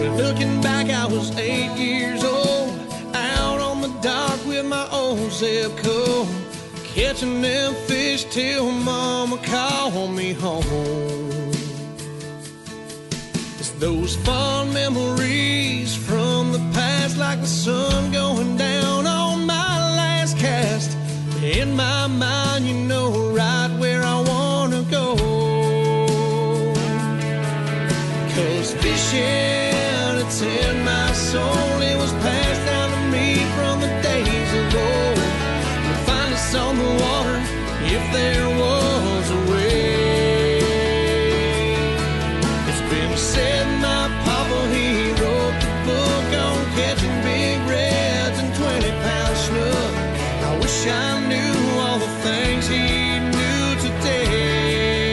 Looking back, I was 8 years old, out on the dock with my old zip code, catching them fish till mama called me home. It's those fond memories from the past, like the sun going down on my last cast. In my mind, you know right where I wanna go. 'Cause fishing, it's in my soul. It was passed down to me from the days of old. You'll find us on the water if there was a way. It's been said my papa, he wrote the book on catching big reds and 20-pound snook. I wish I knew all the things he knew today.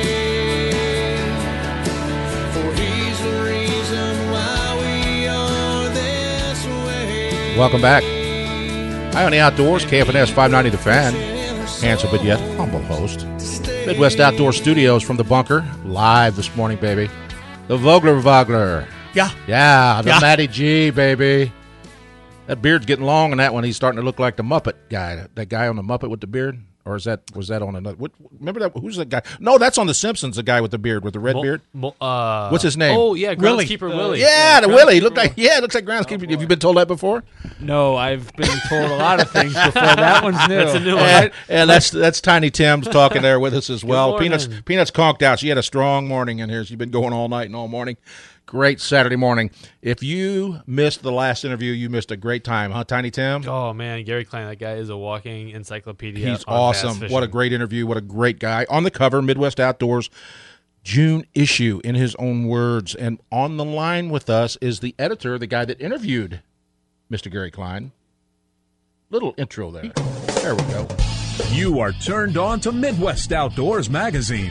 For he's the reason why we are this way. Welcome back. High on the Outdoors, KFNS 590 The Fan. Handsome but yet humble host. Midwest Outdoor Studios from the bunker. Live this morning, baby. The Vogler. Yeah. Yeah, the Matty G, baby. That beard's getting long on that one. He's starting to look like the Muppet guy. That guy on the Muppet with the beard? Or was that on another? Remember that? Who's that guy? No, that's on The Simpsons, the guy with the beard, with the red beard. What's his name? Oh, yeah, Groundskeeper Willie. Yeah, the Willie. Looks like Groundskeeper. Have you been told that before? No, I've been told a lot of things before. That one's new. That's a new one. And that's Tiny Tim's talking there with us as well. morning. Peanuts conked out. She had a strong morning in here. She's been going all night and all morning. Great Saturday morning. If you missed the last interview, you missed a great time, huh, Tiny Tim? Oh, man, Gary Klein, that guy is a walking encyclopedia. He's awesome. What a great interview. What a great guy. On the cover, Midwest Outdoors, June issue, in his own words. And on the line with us is the editor, the guy that interviewed Mr. Gary Klein. Little intro there. There we go. You are turned on to Midwest Outdoors magazine.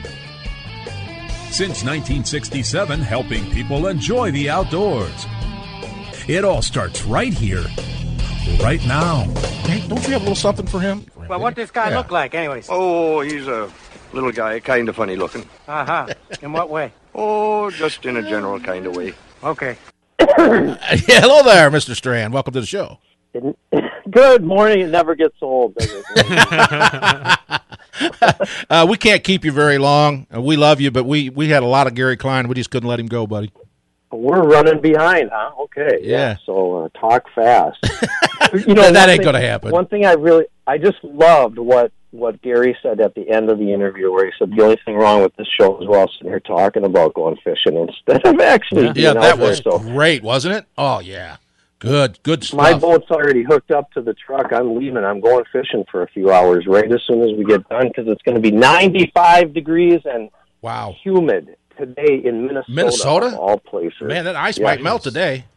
Since 1967, helping people enjoy the outdoors. It all starts right here, right now. Hey, don't you have a little something for him? Well, what does this guy look like, anyways? Oh, he's a little guy, kind of funny looking. Uh-huh. In what way? Oh, just in a general kind of way. Okay. Yeah, hello there, Mr. Strand. Welcome to the show. Good morning. It never gets old, does it? We can't keep you very long. We love you, but we had a lot of Gary Klein. We just couldn't let him go, buddy. We're running behind, huh? Okay. Yeah. So talk fast. That ain't going to happen. One thing I just loved what Gary said at the end of the interview, where he said the only thing wrong with this show is we're all sitting here talking about going fishing instead of actually being out that there. was great, wasn't it? Oh, yeah. Good stuff. My boat's already hooked up to the truck. I'm leaving. I'm going fishing for a few hours right as soon as we get done, because it's going to be 95 degrees and humid today in Minnesota? Of all places. Man, that ice might melt today.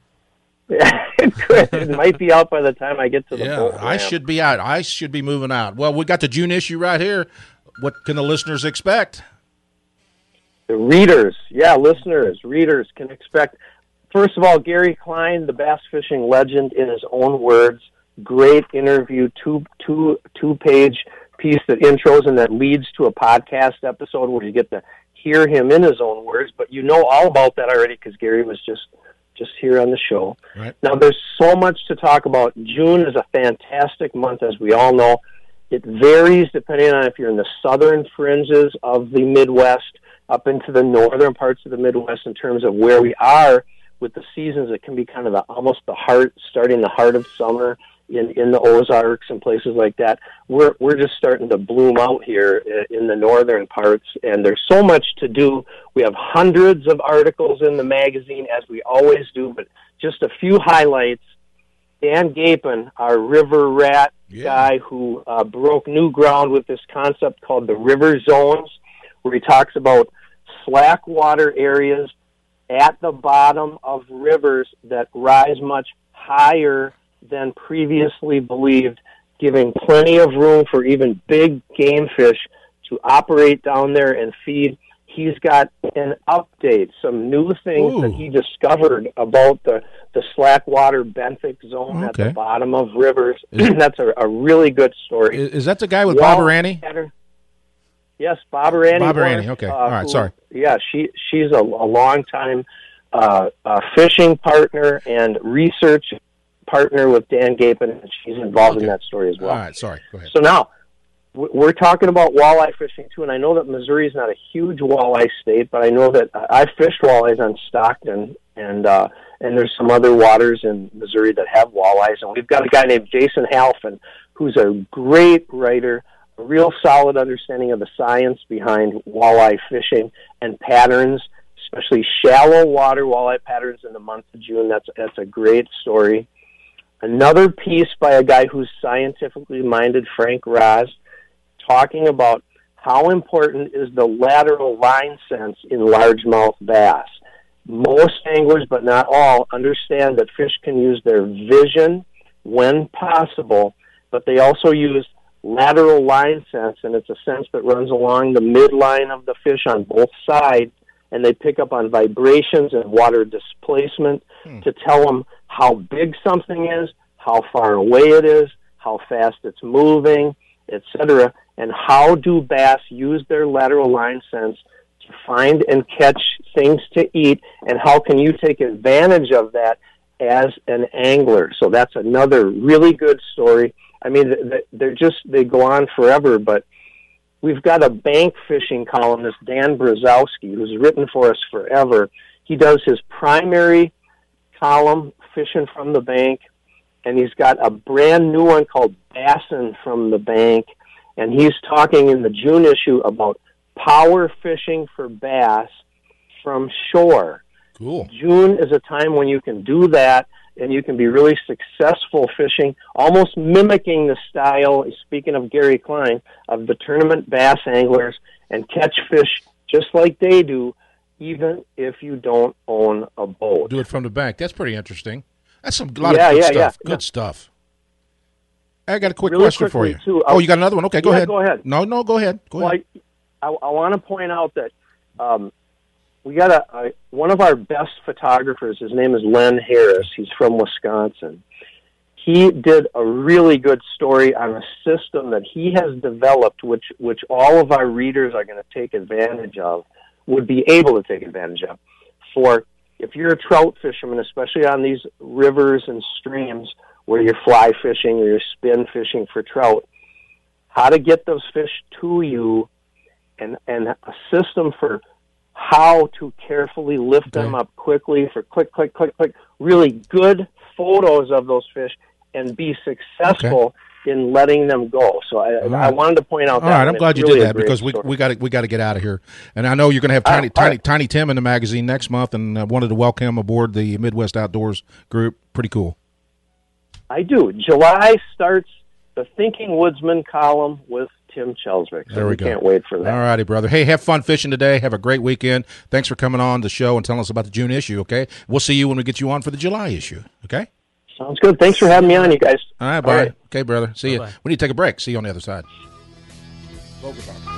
It could. It might be out by the time I get to the boat. Ice should be out. Ice should be moving out. Well, we got the June issue right here. What can the listeners expect? The readers, readers can expect. First of all, Gary Klein, the bass fishing legend, in his own words. Great interview, two-page piece that intros and that leads to a podcast episode where you get to hear him in his own words. But you know all about that already because Gary was just here on the show. Right. Now, there's so much to talk about. June is a fantastic month, as we all know. It varies depending on if you're in the southern fringes of the Midwest, up into the northern parts of the Midwest in terms of where we are with the seasons. It can be kind of almost starting the heart of summer in the Ozarks and places like that. We're just starting to bloom out here in the northern parts, and there's so much to do. We have hundreds of articles in the magazine, as we always do, but just a few highlights. Dan Gapin, our river rat guy who broke new ground with this concept called the river zones, where he talks about slack water areas at the bottom of rivers that rise much higher than previously believed, giving plenty of room for even big game fish to operate down there and feed. He's got an update, some new things that he discovered about the slack water benthic zone at the bottom of rivers. That's a really good story. Is that the guy with Bobber-Annie? Yes, Bobber-Annie. Bobber-Annie, okay. All right, sorry. Yeah, she's a long-time a fishing partner and research partner with Dan Gapin, and she's involved in that story as well. All right, sorry. Go ahead. So now, we're talking about walleye fishing, too, and I know that Missouri is not a huge walleye state, but I know that I fished walleyes on Stockton, and there's some other waters in Missouri that have walleyes, and we've got a guy named Jason Halfin, who's a great writer, a real solid understanding of the science behind walleye fishing and patterns, especially shallow water walleye patterns in the month of June. That's a great story. Another piece by a guy who's scientifically minded, Frank Ross, talking about how important is the lateral line sense in largemouth bass. Most anglers, but not all, understand that fish can use their vision when possible, but they also use lateral line sense, and it's a sense that runs along the midline of the fish on both sides, and they pick up on vibrations and water displacement to tell them how big something is, how far away it is, how fast it's moving, etc. And how do bass use their lateral line sense to find and catch things to eat, and how can you take advantage of that as an angler? So that's another really good story. I mean, they go on forever, but we've got a bank fishing columnist, Dan Brzezowski, who's written for us forever. He does his primary column, Fishing from the Bank, and he's got a brand new one called Bassin' from the Bank, and he's talking in the June issue about power fishing for bass from shore. Cool. June is a time when you can do that, and you can be really successful fishing, almost mimicking the style, speaking of Gary Klein, of the tournament bass anglers, and catch fish just like they do, even if you don't own a boat. Do it from the bank. That's pretty interesting. That's a lot of good stuff. Good stuff. I got a quick question for you. Too, you got another one? Okay, go ahead. Go ahead. No, go ahead. Go ahead. I want to point out that we got one of our best photographers. His name is Len Harris. He's from Wisconsin. He did a really good story on a system that he has developed, which all of our readers are going to take advantage of, would be able to take advantage of. For if you're a trout fisherman, especially on these rivers and streams where you're fly fishing or you're spin fishing for trout, how to get those fish to you, and a system for how to carefully lift them up quickly for click, click, click, click, really good photos of those fish, and be successful in letting them go. So I wanted to point out that. All right, I'm glad you did that, because we got to get out of here. And I know you're going to have Tiny Tim in the magazine next month, and I wanted to welcome him aboard the Midwest Outdoors group. Pretty cool. I do. July starts the Thinking Woodsman column with Tim Chelswick. So there we go. Can't wait for that. All righty, brother. Hey, have fun fishing today. Have a great weekend. Thanks for coming on the show and telling us about the June issue, okay? We'll see you when we get you on for the July issue, okay? Sounds good. Thanks for having me on, you guys. All right, bye. All right. Okay, brother. See you. We need to take a break. See you on the other side.